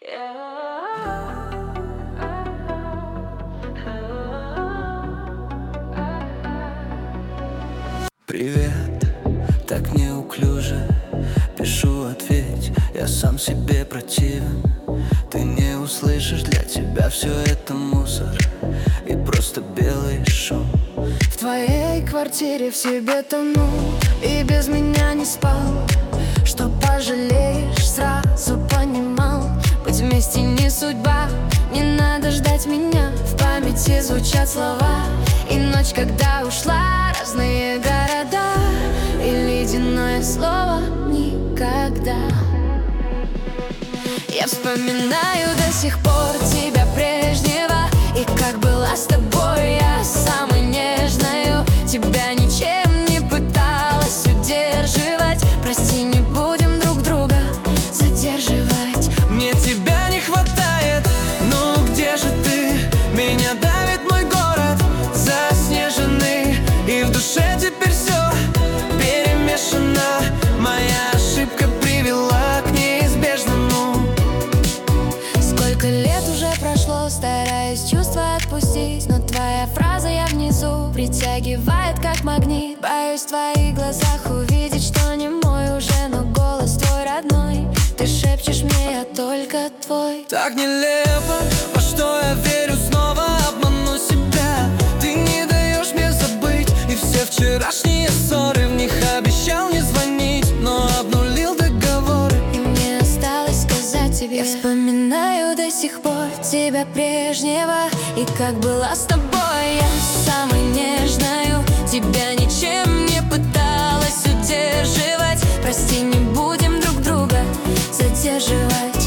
Привет, так неуклюже пишу, ответь, я сам себе противен. Ты не услышишь, для тебя все это мусор и просто белый шум. В твоей квартире в себе тону и без меня не спал. Что пожалеешь, сразу понимал. Быть вместе не судьба, не надо ждать меня. В памяти звучат слова и ночь, когда ушла, разные города и ледяное слово никогда. Я вспоминаю до сих пор тебя прежнего, и как была с тобой я самой нежною. Тебя ничем не пыталась удерживать. Прости, не будем друг друга задерживать. Мне тебя не хватает, ну где же ты? Меня давит мой город заснеженный, и в душе теперь все перемешано. Моя ошибка привела к неизбежному. Сколько лет уже прошло, стараюсь чувства отпустить, но твоя фраза «я внизу» притягивает как магнит. Боюсь в твоих глазах увидеть, что не мой уже, но голос твой родной. Ты шепчешь мне, я только твой. Так нелепо, во что я верю, снова обману себя. Ты не даешь мне забыть, и все вчерашние ссоры, в них обещал не звонить, но обнулил договоры. И мне осталось сказать тебе: я вспоминаю до сих пор тебя прежнего, и как была с тобой я самой нежною. Тебя ничем не пыталась удерживать. Прости, не будем друг друга задерживать.